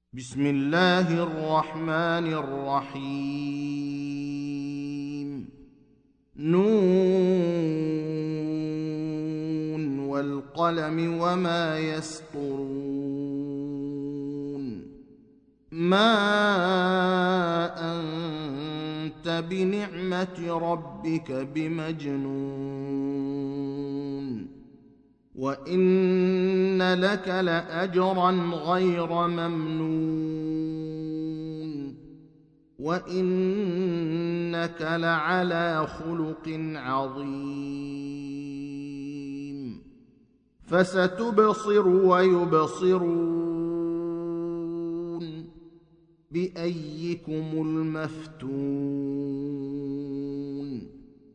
بسم الله الرحمن الرحيم. نون والقلم وما يسطرون. ما أنت بنعمة ربك بمجنون، وإن لك لأجرا غير ممنون، وإنك لعلى خلق عظيم. فستبصر ويبصرون بأيكم المفتون.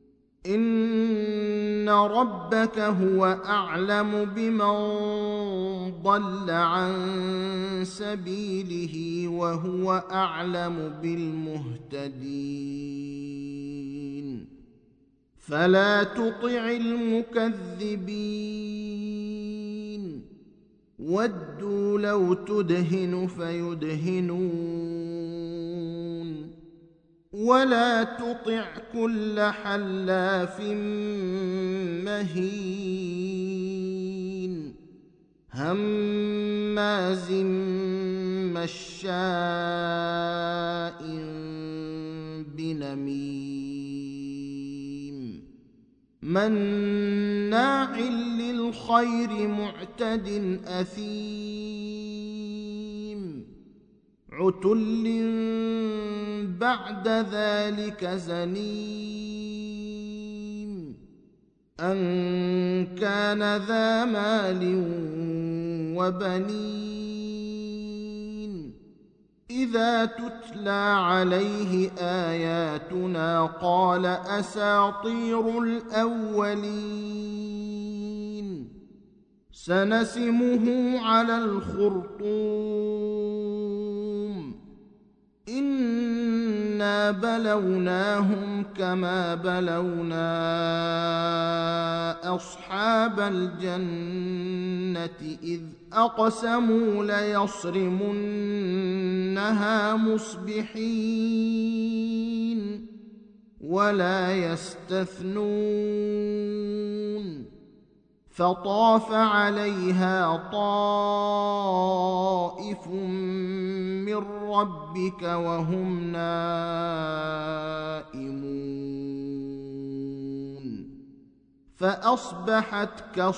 إن ربك هو أعلم بمن ضل عن سبيله وهو أعلم بالمهتدين. فلا تطع المكذبين، ودوا لو تدهن فيدهنون، ولا تطع كل حلاف مهين هماز مشاء بنميم مناع للخير معتد أثيم عتل بعد ذلك زنيم أن كان ذا مال وبنين. إذا تتلى عليه آياتنا قال أساطير الأولين. سنسمه على الخرطوم. إنا بلوناهم كما بلونا أصحاب الجنة إذ أقسموا ليصرمنها مصبحين ولا يستثنون. فطاف عليها طائف من ربك وهم نائمون فأصبحت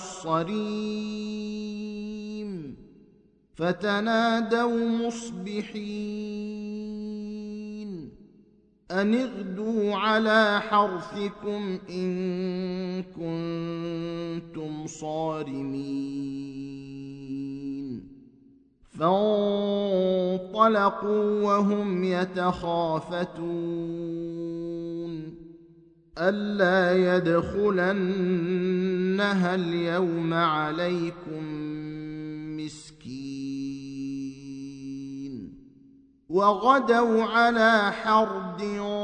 كالصريم. فتنادوا مصبحين أن اغدوا على حرثكم إن كنتم صارمين. فانطلقوا وهم يتخافتون ألا يدخلنها اليوم عليكم مسكين. وغدوا على حرد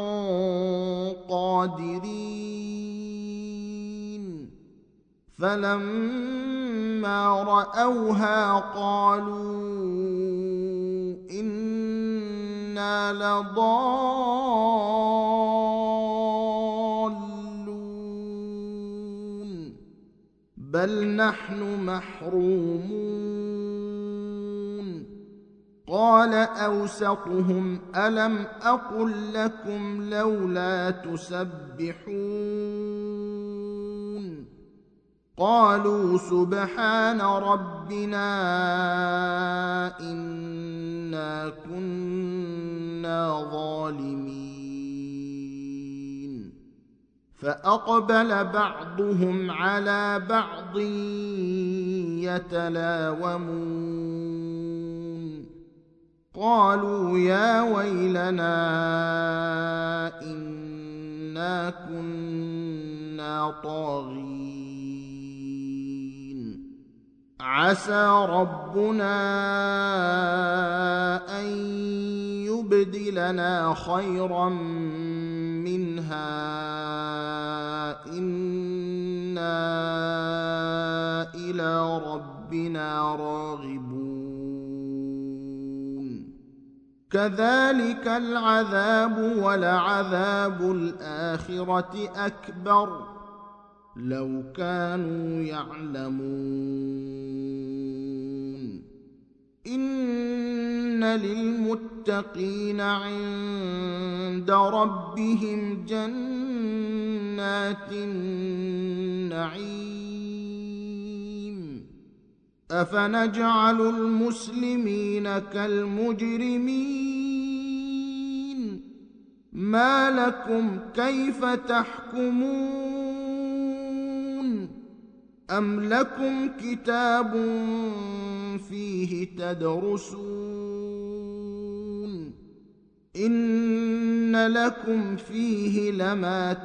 قادرين. فلما رأوها قالوا إنا لضالون بل نحن محرومون. قال أوسطهم ألم أقل لكم لولا تسبحون. قالوا سبحان ربنا إنا كنا ظالمين. فأقبل بعضهم على بعض يتلاومون قالوا يا ويلنا إنا كنا طاغين. عسى ربنا أن يبدلنا خيرا منها إنا إلى ربنا راغبون. كذلك العذاب ولعذاب الآخرة أكبر لو كانوا يعلمون إن للمتقين عند ربهم جنات النعيم أفنجعل المسلمين كالمجرمين ما لكم كيف تحكمون أم لكم كتاب فيه تدرسون إن لكم فيه لما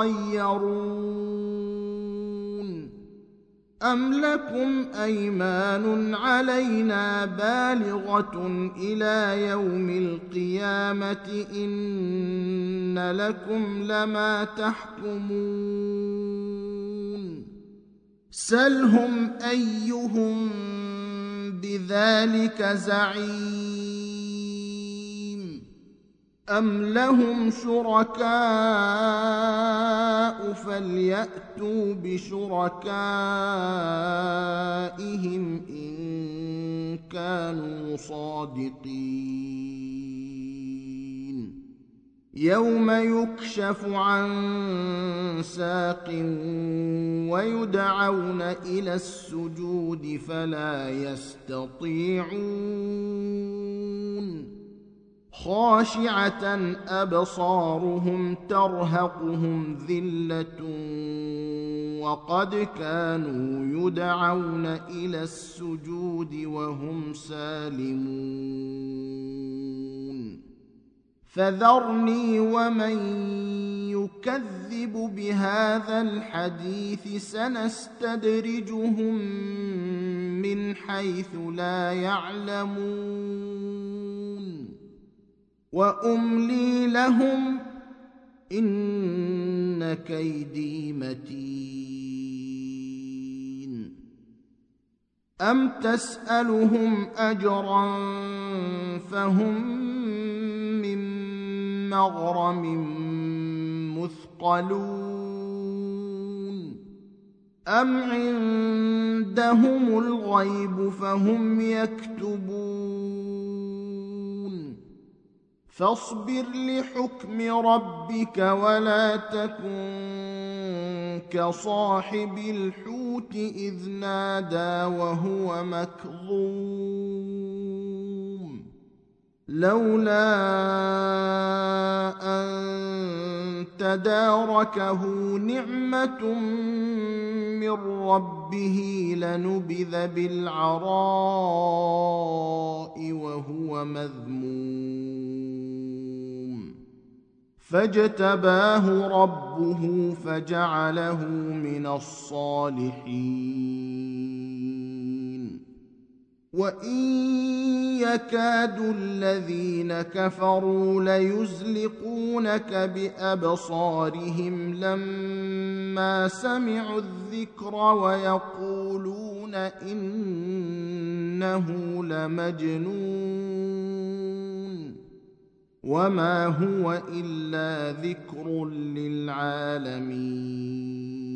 تخيرون أم لكم أيمان علينا بالغة إلى يوم القيامة إن لكم لما تحكمون سلهم أيهم بذلك زعيم أم لهم شركاء فليأتوا بشركائهم إن كانوا صادقين يوم يكشف عن ساق ويدعون إلى السجود فلا يستطيعون خاشعة أبصارهم ترهقهم ذلة وقد كانوا يدعون إلى السجود وهم سالمون فذرني ومن يكذب بهذا الحديث سنستدرجهم من حيث لا يعلمون وأملي لهم إن كيدي متين أم تسألهم أجرا فهم من مغرم مثقلون أم عندهم الغيب فهم يكتبون فاصبر لحكم ربك ولا تكن كصاحب الحوت إذ نادى وهو مكظوم لولا أن تداركه نعمة من ربه لنبذ بالعراء وهو مذموم فاجتباه ربه فجعله من الصالحين وإن يكاد الذين كفروا ليزلقونك بأبصارهم لما سمعوا الذكر ويقولون إنه لمجنون وما هو إلا ذكر للعالمين